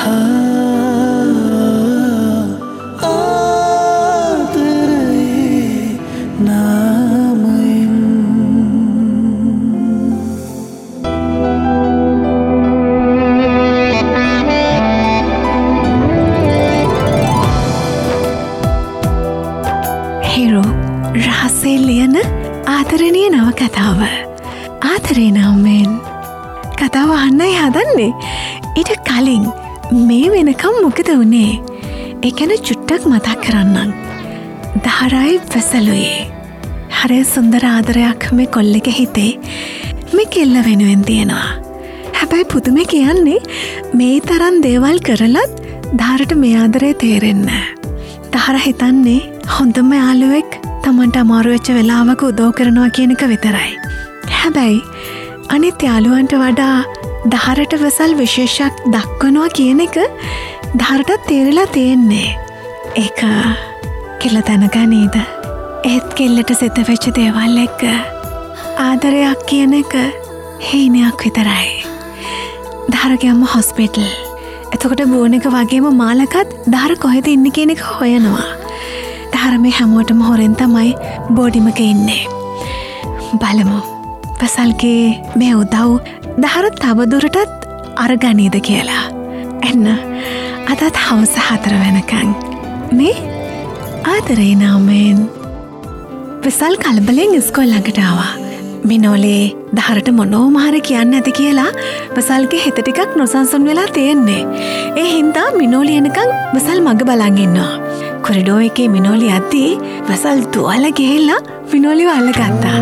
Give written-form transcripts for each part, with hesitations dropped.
ආදරණීය නව කතාව. ආදරේ නමෙන් කතාව අහන්නයි හදන්නේ. ඊට කලින් මේ වෙනකම් මොකද වුණේ? ඒ ගැන චුට්ටක් මතක් කරන්නම්. දහරයි වැසලුයි. හරි සුන්දර ආදරයක් මේ කොල්ලෙක හිතේ මේ කෙල්ල වෙනුවෙන් තියෙනවා. හැබැයි පුදුමේ කියන්නේ මේ තරම් දේවල් කරලත් දහරට මේ ආදරේ තේරෙන්නේ නැහැ. දහර හිතන්නේ හොඳම යාළුවෙක් තමන්ට අමාරු වෙච්ච වෙලාවක උදව් කරනවා කියන එක විතරයි. හැබැයි අනිත් යාළුවන්ට වඩා දහරට වැසල් විශේෂයක් දක්වනවා කියන එක දහරටත් තේරිලා තියෙන්නේ. ඒක කෙල්ල දැනගනීද? ඒත් කෙල්ලට සිද්ධ වෙච්ච දේවල් එක්ක ආදරයක් කියන එක හීනයක් විතරයි. දහරගේ අම්මා හොස්පිටල්. එතකොට බෝනික වගේම මාලකත් දහර කොහෙද ඉන්නේ කියන එක හොයනවා. දහර මේ හැමෝටම හොරෙන් තමයි බෝඩිමක ඉන්නේ. බලමු වැසල්ගේ මේ උදව් දහර තවදුරටත් අරගනීද කියලා. එන්න අදත් හවස 4 වෙනකන් මේ ආදරේ නාමයෙන්. වැසල් කලබලෙන් ඉස්කෝල ළඟට ආවා. මිනෝලේ දහරට මොනෝම හරි කියන්න ඇති කියලා වැසල්ගේ හිත ටිකක් නොසන්සුන් වෙලා තියෙන්නේ. ඒ හින්දා මිනෝලි එනකන් වැසල් මග බලන් ඉන්නවා. කොරිඩෝ එකේ මිනෝලි යද්දී වැසල් තුවාල ගිහිල්ලා මිනෝලිව අල්ලගත්තා.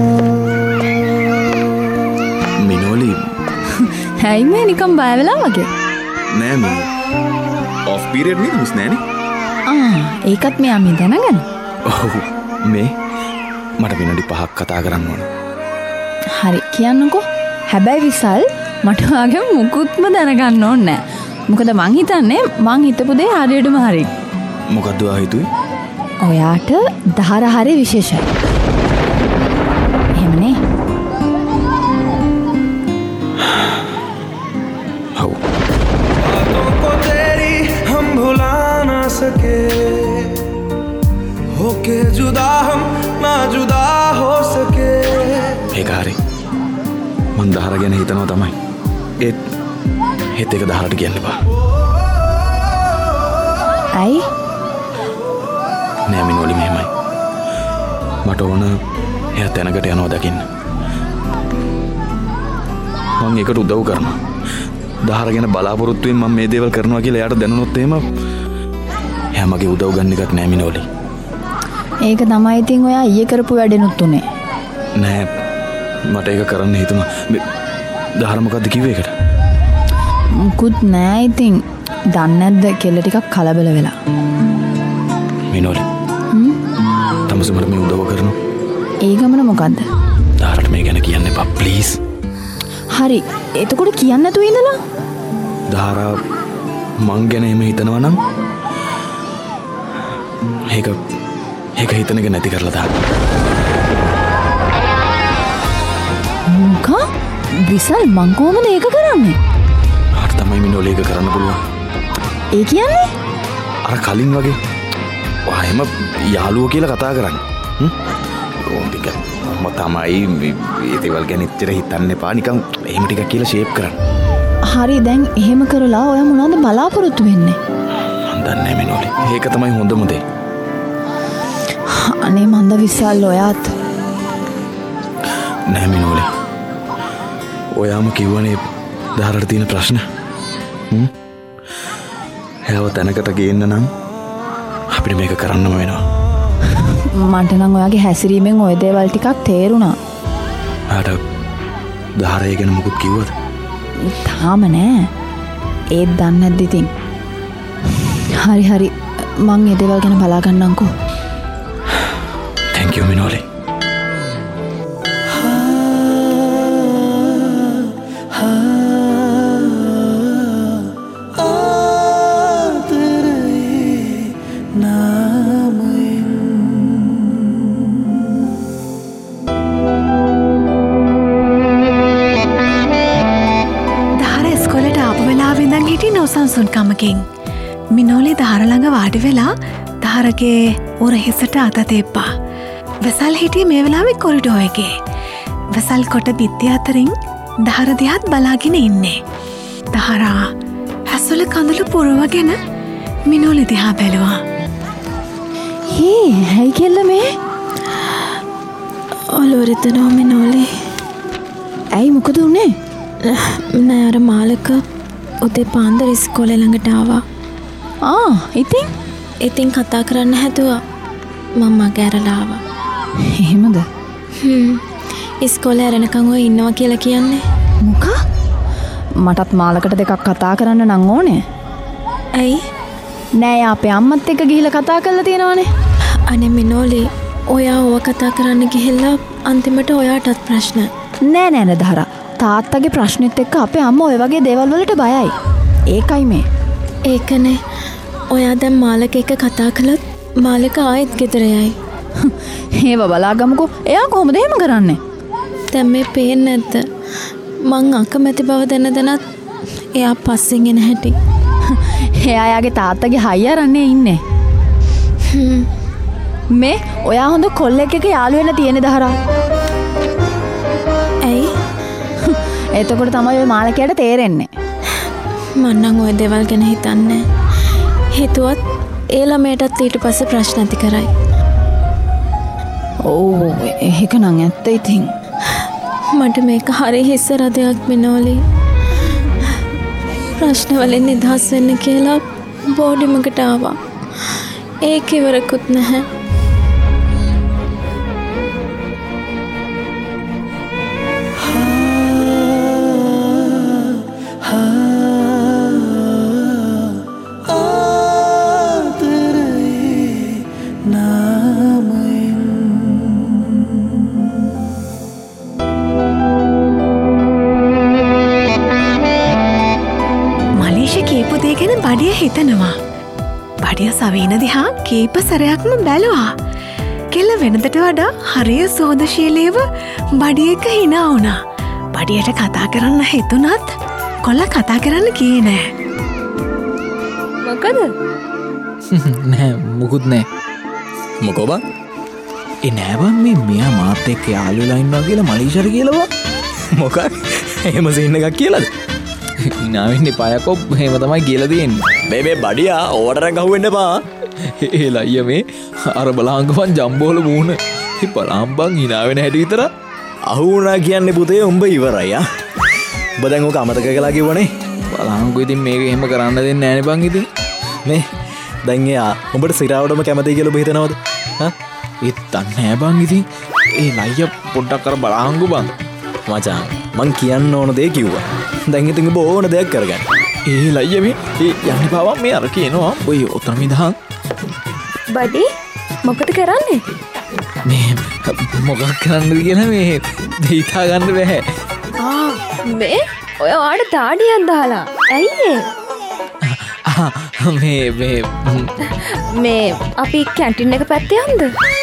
මිනෝලි හැයි මේ නිකන් බය වෙලා වගේ. නෑ මේ ඔෆ් පීරියඩ් නේද මිස් නෑනේ. ඒකත් මෙයා මේ දැනගන්න. ඔව් මේ මට විනාඩි 5ක් කතා කරන්න ඕන. හරි කියන්නකෝ. හැබැයි විසල් මට වාගේ මුකුත්ම දැනගන්න ඕනේ නෑ. මොකද මං හිතන්නේ මං හිතපු දේ හරියටම හරි. මොකද්ද ඔයා හිතුවේ? ඔයාට දහර හරි විශේෂයි. එහෙමනේ. හව්. को तेरी हम भुला ना सके होके जुदा हम ना जुदा हो सके. ඒක හරි. මං දහර ගැන හිතනවා තමයි. ඒත් එක දහරට කියන්න බා. ඇයි? නෑ මිනෝලි මෙහෙමයි. මට ඕන එයා තැනකට යනවා දකින්න. මං ඒකට උදව් කරනවා. දහර ගැන බලාපොරොත්තුවෙන් මම මේ දේවල් කරනවා කියලා එයාට දැනුනොත් එහෙම එයා මගේ උදව් ගන්න එකක් නෑ මිනෝලි. ඒක තමයි ඉතින් ඔයා ඊයේ කරපු වැඩෙනුත් උනේ. නෑ මට ඒක කරන්න හිතුණා. දහර මොකද්ද කිව්වේ ඒකට? මුකුත් නෑ ඉතින්. දන්නේ නැද්ද කෙල්ල ටිකක් කලබල වෙලා. මිනෝලි. තමස මට මේ උදව් කරනවා. ඒ ගමන මොකද්ද? දහරට මේ ගැන කියන්න එපා ප්ලීස්. හරි. එතකොට කියන්න නැතුව ඉඳලා. දහරා මං ගැන එහෙම හිතනවා නම් ඒක හිතන එක නැති කරලා දාන්න. මොකක්? විසල් මං කොහොමද ඒක කරන්නේ? හරි තමයි මිනෝලි ඒක කරන්න පුළුවන්. ඒ කියන්නේ? අර කලින් වගේ ඔයා එහෙම යාළුවෝ කියලා කතා කරන්නේ. ඕන්තික මම තමයි මේ දේවල් ගැන ඉච්චර හිතන්න එපා. නිකන් එහෙම ටිකක් කියලා ෂේප් කරන්න. හරි දැන් එහෙම කරලා ඔයා මොනවද බලාපොරොත්තු වෙන්නේ? මන් දන්නේ නැහැ මිනෝලි. ඒක තමයි හොඳම දේ. අනේ මන්ද විසල් ඔයාත් නෑ මිනෝලි. ඔයාම කිව්වනේ දහරට තියෙන ප්‍රශ්න. එයාව තැනකට ගේන්න නම් අපිට මේක කරන්නම වෙනවා. මන්ට නම් ඔයාගේ හැසිරීමෙන් ඔය දේවල් ටිකක් තේරුණා. ආට දහරය ගැන මොකුත් කිව්වද? තාම නෑ. ඒත් දන්නේ නැද්ද ඉතින්? හරි මං ඒ දේවල් ගැන බලා ගන්නම්කෝ. Thank you මිනෝලි. හිටි නොසන්සුන්කමකින්. මිනෝලි දහර ළඟ වාඩි වෙලා දහරගේ උර හිසට අත තෙප්පා. වෙසල් හිටියේ මේ වෙලාවේ කොරිඩෝ එකේ. වෙසල් කොට බිත්ති අතරින් දහර දිහාත් බලාගෙන ඉන්නේ. දහරා හැසුල කඳුළු පුරවගෙන මිනෝලි දිහා බැලුවා. හැයි කෙල්ල මේ ඔලුවරිතනෝ මිනෝලි. ඇයි මොකද උනේ? නෑ අර මාලක උදේ පාන්දර ඉස්කෝලේ ළඟට ආවා. ඉතින් කතා කරන්න හැදුවා. මම මගහැරලා ආවා. එහෙමද? ඉස්කෝලේ ඇරෙනකන් ඔය ඉන්නවා කියලා කියන්නේ. මොකා? මටත් මාලකට දෙකක් කතා කරන්න නම් ඕනේ. ඇයි? නෑ අපේ අම්මත් එක්ක ගිහිල්ලා කතා කරලා තියෙනවනේ. අනේ මිනෝලි, ඔයා ඕව කතා කරන්න ගිහිල්ලා අන්තිමට ඔයාටත් ප්‍රශ්න. නෑ දහරා. තාත්තගේ ප්‍රශ්නෙත් එක්ක අපේ අම්මා ඔය වගේ දේවල් වලට බයයි. ඒකයි මේ. ඒකනේ. ඔයා දැන් මාලක එක්ක කතා කළොත් මාලක ආයෙත් ගෙදර යයි. ඒව බලාගමුකෝ. එයා කොහොමද එහෙම කරන්නේ? දැන් මේ පේන්නේ නැද්ද? මං අකමැති බව දැනදනත් එයා පස්සෙන් එන හැටි. එයා යාගේ තාත්තගේ හයිය අරන්නේ ඉන්නේ. මේ ඔයා හොඳ කොල්ලෙක් එක්ක යාළු වෙන්න තියෙන දහරා. ඇයි? එතකොට තමයි ඔය මාලකයට තේරෙන්නේ. මං නම් ඔය දේවල් ගැන හිතන්නේ. හිතුවත් ඒ ළමයටත් ඊට පස්සේ ප්‍රශ්න ඇති කරයි. ඔව් ඒක නම් ඇත්ත ඉතින්. මට මේක හරි හිස්ස රදයක් මිනෝලි. ප්‍රශ්න වලින් නිදහස් වෙන්න කියලා බෝඩිමකට ආවා. ඒක ඉවරකුත් නැහැ. බඩිය හිතනවා. බඩිය සවීන දිහා කීප සැරයක්ම බැලුවා. කෙල්ල වෙනදට වඩා හරිය සෝදශීලීව බඩිය එක හිනා වුණා. බඩියට කතා කරන්න හිතුනත් කොල්ල කතා කරන්න කියේ නෑ. මොකද? නෑ මුකුත් නෑ. මොකෝ බං? නෑ බං මේ මෙයා මාත් එක්ක යාළු වෙලා ඉන්නවා කියලා මලීෂාට කියලාවා. මොකක්? එහෙම සීන් එකක් කියලාද? ඉනාවෙන්න එපායකෝ. එහෙම තමයි කියලා තියෙන්නේ. මේ බඩියා ඕවටර ගහුවෙන්න එපා. ඒ ලයිය මේ අර බලහංගපන් ජම්බෝල මූණ. ඒ බලහම්බන් ඉනාවෙන හැටි විතර අහු වුණා කියන්නේ පුතේ උඹ ඉවරයි ආ. උඹ දැන් ඕක අමතක කළා කිව්වනේ. බලහංගෝ ඉතින් මේක එහෙම කරන්න දෙන්නේ නෑනේ බං ඉතින්. මේ දැන් එයා උඹට සිරාවටම කැමතියි කියලා ඔබ හිතනවද? හා? ඉතින් නෑ බං ඉතින්. ඒ ලයිය පොඩ්ඩක් අර බලහංගෝ බං. මචං මං කියන්න ඕන දේ කිව්වා. දැන් ඉතින් ඔබ ඕන දෙයක් කරගන්න. ඒ ලයිය මේ යන්නේ පාවා මේ අර කියනවා ඔය ඔතන මිදහන්. බඩි මොකද කරන්නේ? මේ මොකක් කරන්නද කියලා මේ හිතා ගන්න බැහැ. මේ ඔය ඔයාට දාඩියක් දාලා. ඇයි මේ අපි කැන්ටින් එක පැත්තේ යන්ද?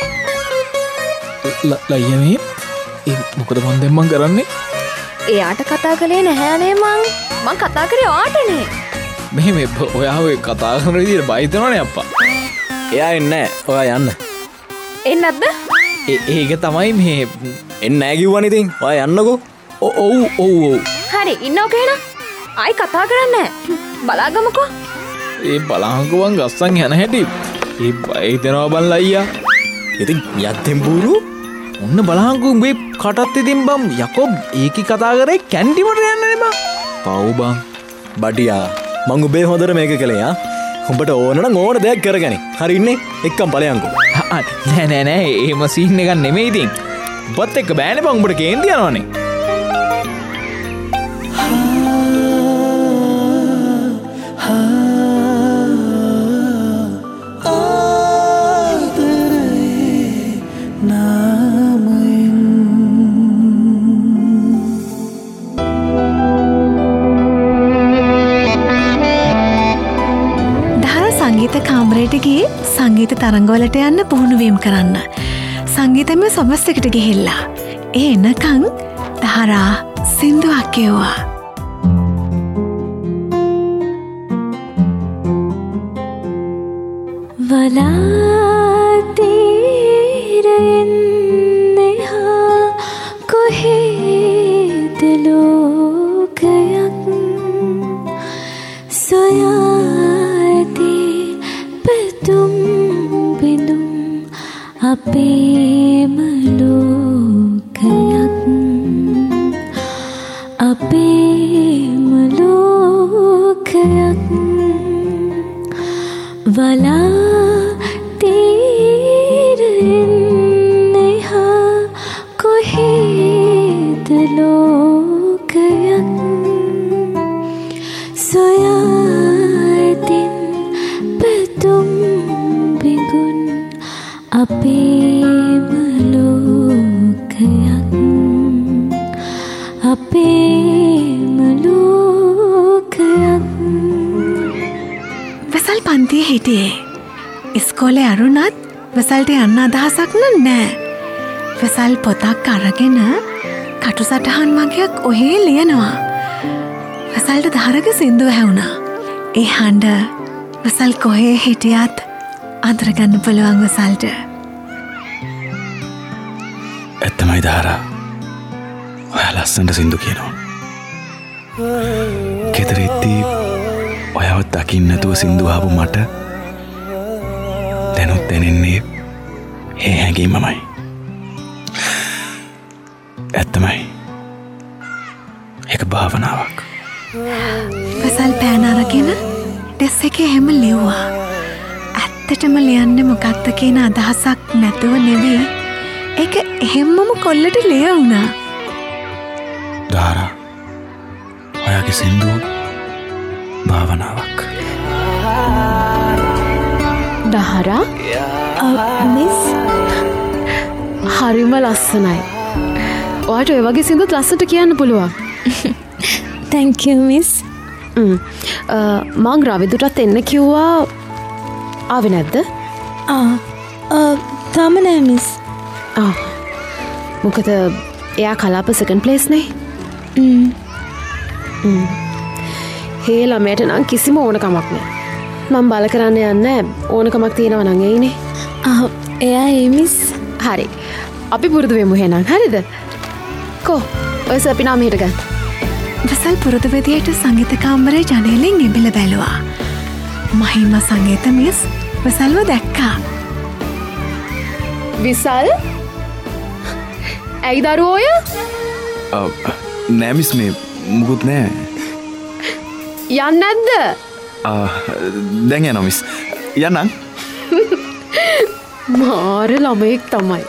ලයිය මේ මොකද මන් දැන් මං කරන්නේ? එයාට කතා කළේ නැහැනේ මං කතා කරේ ඔයාටනේ. මෙහෙම ඔයා ඔය කතා කරන විදිහට බයිතනවනේ අප්පා. එයා එන්නේ නැහැ. ඔයා යන්න. එන්නේ නැද්ද? ඒක තමයි මේ එන්නේ නැහැ කිව්වනේ ඉතින්. ඔයා යන්නකෝ. ඔව්. හරි ඉන්නවක එහෙනම්. ආයි කතා කරන්නේ නැහැ. බලාගමුකෝ. ඒ බලහංගුවන් ගස්සන් යන හැටි. ඒ බයිතනවා බල්ලා අයියා. ඉතින් යත්තෙන් බූරු ඔන්න බලහංගු උඹේ කටත් ඉතින් බම් යකෝ ඒකි කතා කරේ කැන්ටිමට යන්නනේ බං. පව් බං. බඩියා මං උඹේ හොඳට මේක කළේ ආ. උඹට ඕන නම් ඕන දෙයක් කරගනි. හරි ඉන්නේ එක්කම් ඵලයන්කෝ. නෑ එහෙම සීන් එකක් නෙමෙයි ඉතින්. උඹත් එක්ක බෑනේ බං උඹට කේන්ති යනවනේ. කාමරයට ගියේ සංගීත තරංගවලට යන්න පුහුණුවීම් කරන්න. සංගීතමය සොබස් එකට ගිහිල්ලා. ඒ එනකන් දහරා සින්දුවක් කියුවා. වලාතීරෙන් එහා කොහෙද ලෝකයක් සොයා ඇති පැතුම් බිඳුම් අපේම ලෝකයක් අපේම ලෝකයක් වලාතීරෙන් එහා කොහෙද ලෝකයක් සොයා ඇතින් පැතුම් බිඳුන් අපේම ලෝකයක් අපේම ලෝකයක්. වසල් පන්තියේ හිටියේ. ඉස්කෝලේ අරුණත් වසල්ට යන්න අදහසක් නෑ. වසල් පොතක් අරගෙන කටු සටහන් මගයක් ඔහේ ලියනවා. වසල්ට දහරක සින්දුව හැවුණා. ඒ හඬ වසල් කොහේ හිටියත් අඳුරගන්න පුළුවන් වසල්ට. ඇත්තමයි දාරා. ඔයා ලස්සනට සින්දු කියනවා. ගෙදරෙද්දී ඔයාව දකින්න නැතුව සින්දු ආපු මට දැනුත් දැනෙන්නේ ඒ හැඟීමමයි. ඇත්තමයි. ඒක භාවනාවක්. වසල් පෑන අරගෙන ඩෙස් එකේ හැම ලිව්වා. ඇත්තටම ලියන්නේ මොකක්ද කියන අදහසක් නැතුව නෙවෙයි. ඒක එහෙම්මම කොල්ලට ලියවුණා. දාරා, ඔයාගේ සින්දුව භාවනාවක්. දහරා මිස් හරිම ලස්සනයි. ඔයාට ඔය වගේ සින්දුත් ලස්සනට කියන්න පුළුවන්. thank you miss. මං රවිදුටත් එන්න කිව්වා. ආවේ නැද්ද? තාම නෑ මිස්. මොකද එයා කලාප සෙකන්ඩ් ප්ලේස් නේ. හේ ළමයට නම් කිසිම ඕනකමක් නෑ. මං බල කරන්න යන්නේ ඕනකමක් තියෙනවා නම් එයිනේ. එයා ඒ මිස්. හරි. අපි පුරුදු වෙමු එහෙනම්. හරිද? කො ඔය සපිනා මෙහෙට ගන්න. වසල් පුරුදු විදියට සංගීත කාමරේ ජනේලෙන් එබිල බැලුවා. මහිම සංගීත මිස් වසල්ව දැක්කා. විසල්? ඇයි දරුවෝ ඔය? නෑ මිස්, මේ මුකුත් නෑ. යන්නේ නැද්ද? දැන් යනවා මිස්. යන්නම්. මාර ළමයෙක් තමයි.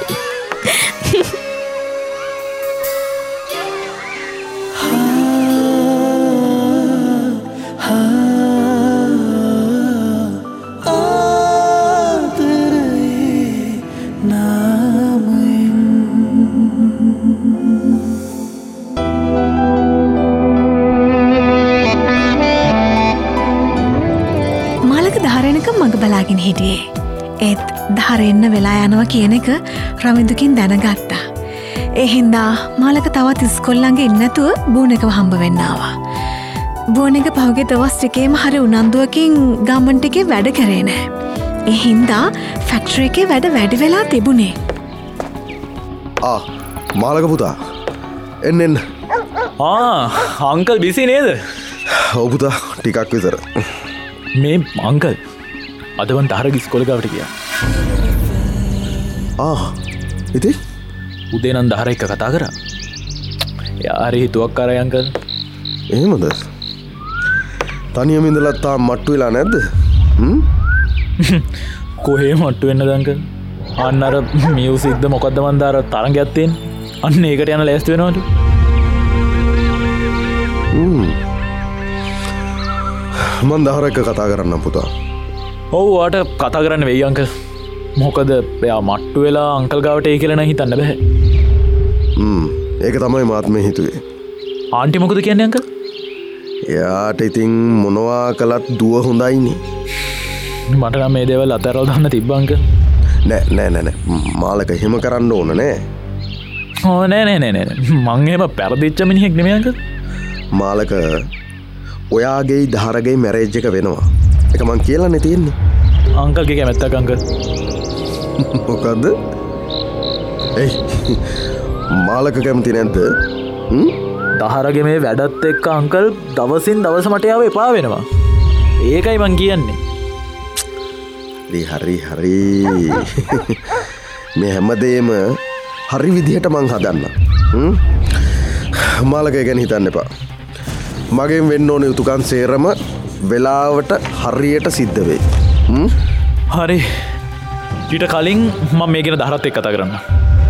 මග බලාගෙන හිටියේ. ඒත් දහර එන්න වෙලා යනවා කියන එක රවිදුකින් දැනගත්තා. ඒ හින්දා මාලක තවත් ඉස්කොල්ලන්ගේ ඉන්නතුව බූන එකව හම්බ වෙන්න ආවා. බූන එක පහුගිය දවස් ටිකේම හරි උනන්දුවකින් ගාමන්ට් එකේ වැඩ කරේ නෑ. ඒ හින්දා ෆැක්ටරි එකේ වැඩ වැඩි වෙලා තිබුණේ. මාලක පුතා එන්න. අංකල් බිසි නේද? ඔව් පුතා, ටිකක් විතර. මේ අංකල් අදවන් දහර ගිස්කොලගවට කියා. ඉති උදේ නම් දහර එක කතා කරා. යාරි හිතුවක් කරයි අංකල්. එහෙමද? තනියම ඉඳලා තාම මට්ටු වෙලා නැද්ද? කොහේ මට්ටු වෙන්නද අංකල්? අන්න අර මියුසික්ද මොකද්ද මන් දාර තරංගයක් තියෙන. අන්න ඒකට යන ලෑස්ති වෙනවලු. මන් දහර එක කතා කරන්නම් පුතා. ඔව් වාට කතා කරන්න වෙයි අංකල්. මොකද එයා මට්ටු වෙලා අංකල් ගාවට ඒ කියලා නම් හිතන්න බෑ. ඒක තමයි මාත් මේ හිතුවේ. ආන්ටි මොකද කියන්නේ අංකල්? එයාට ඉතින් මොනවා කළත් දුව හොඳයිනේ. මට නම් මේ දේවල් අතහැරලා දාන්න තිබ්බ අංකල්. නෑ මාලක එහෙම කරන්න ඕන නෑ. නෑ මං එහෙම පැරදිච්ච මිනිහෙක් නෙමෙයි අංකල්. මාලක ඔයාගේ දහරගේ මැරේජ් එක වෙනවා. ඒක මං කියලානේ තියෙන්නේ. අංකල්ගේ කැමැත්තක් අංකල්. මොකක්ද? එයි මාලක කැමති නැද්ද? දහරගේ මේ වැඩත් එක්ක අංකල් දවසින් දවස මට යාව එපා වෙනවා. ඒකයි මං කියන්නේ. හරි මේ හැමදේම හරි විදිහට මං හදන්න. මාලකය ගැන හිතන්න එපා. මගෙන් වෙන්න ඕන යුතුකම් සේරම වෙලාවට හරියට සිද්ධ වෙයි. හරි. ඊට කලින් මම මේ ගැන දහරත් එක්ක කතා කරන්න.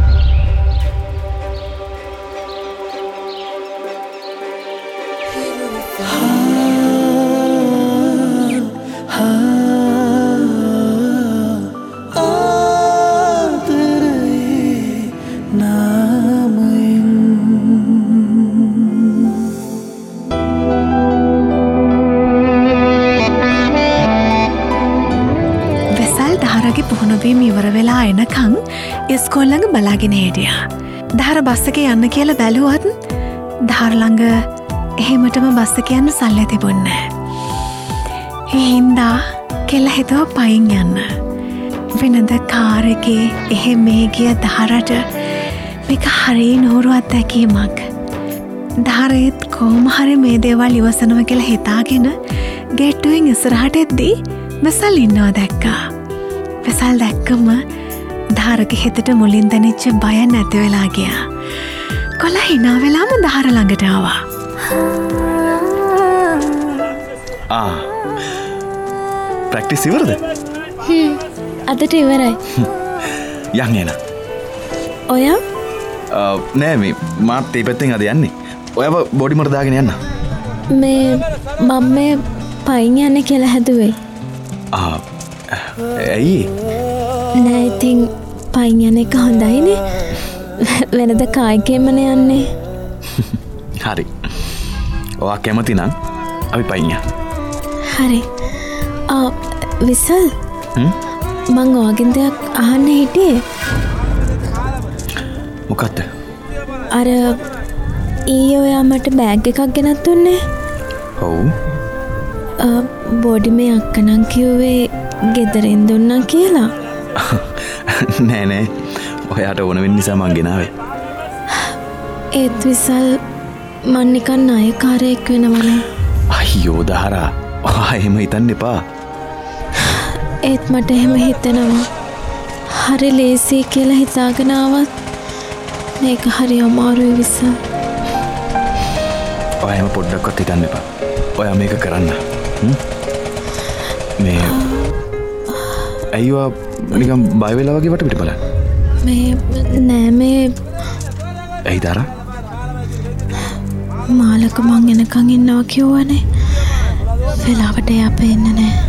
ඉවර වෙලා එනකං ඉස්කෝල්ලඟ බලාගෙන හිටියා. දහර බස්සක යන්න කියලා බැලුවත් දහරළඟ එහෙමටම බස්සක යන්න සල්ලි තිබුණේ. හින්දා කෙල්ල හිතුව පයින් යන්න. වෙනද කාර් එකේ එහෙ මේ ගිය දහරට මේක හරි නෝරු අත්දැකීමක්. දහරේත් කොහොම හරි මේ දේවල් ඉවසනව කියලා හිතාගෙන ගේට්ටුවෙන් ඉස්සරහට එද්දී වෙසල් ඉන්නවා දැක්කා. වෙසල් දැක්කම ධාරක හිතට මුලින් දැනෙච්ච බය නැති වෙලා ගියා. කොල්ලා hina වෙලාම ධාර ළඟට ආවා. ප්‍රැක්ටිස් ඉවරද? අදට ඉවරයි. යන් එන. ඔයා? නෑ මේ මාත් ඒ පැත්තෙන් අද යන්නේ. ඔයව බොඩිමට දාගෙන යන්න. මේ මම මේ පයින් යන්නේ කියලා හැදුවේ. ඇයි? නෑ ඉතින් පයින් යන එක හොඳයිනේ. වෙනද කායිකෙමන යන්නේ. හරි. ඔයා කැමති නම් අපි පයින් යන්න. හරි. විසල්. මං ඔයාගෙන් දෙයක් අහන්න හිටියේ. මොකක්ද? අර ඊයේ ඔයා මට බෑග් එකක් ගෙනත් දුන්නේ. ඔව්. බොඩි මේ අක්කනම් කිව්වේ ගෙදරින් දුන්නා කියලා. නෑ ඔයාට ඕන වෙන්න නිසා මං ගෙනාවේ. ඒත් විසල් මං නිකන් ණයකාරයෙක් වෙනවනේ. අයියෝ දහරා ඔයා එහෙම හිතන්න එපා. ඒත් මට එහෙම හිතෙනවා. හරි ලේසි කියලා හිතාගෙන ආවත් මේක හරි අමාරුයි විසල්. ඔයා එහෙම පොඩ්ඩක්වත් හිතන්න එපා. ඔයා මේක කරන්න. මේ ඇයිවා නිකම් බය වෙලා වගේ වටපිට බලන්න. මේ ඇයි දරා? මාලක මං එනකන් ඉන්නවා කිව්වනේ. වෙලාවට එයා පේන්නේ නැහැ.